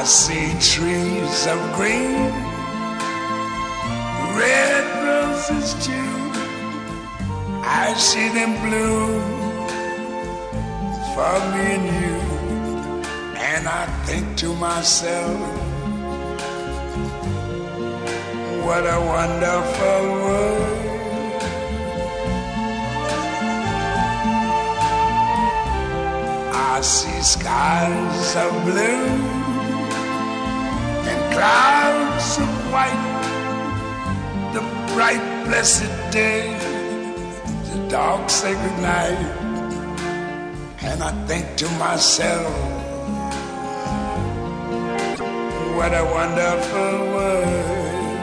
see trees of green, red roses too. I see them bloom for me and you. And I think to myself, what a wonderful world. I see skies of blue and clouds of white, the bright blessed day, the dark sacred night. And I think to myself, what a wonderful world.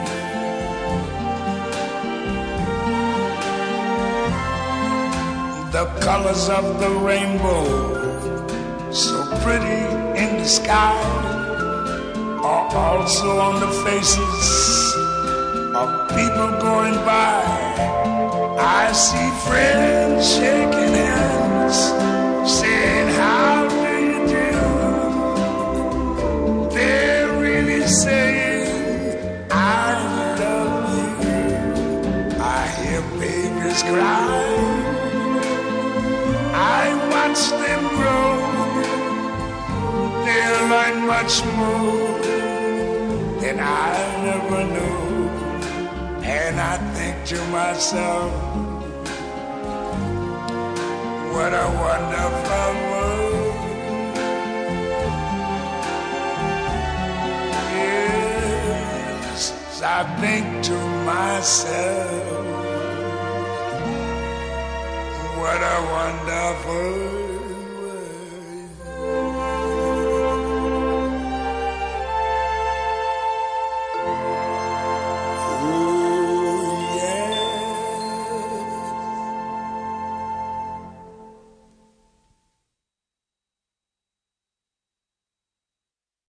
The colors of the rainbow, so pretty in the sky, are also on the faces of people going by. I see friends shaking hands, saying, how do you do? They're really saying, I love you. I hear babies cry, I watch them grow. They'll learn much more than I never knew. And I think to myself, what a wonderful world. Yes, I think to myself, what a wonderful world.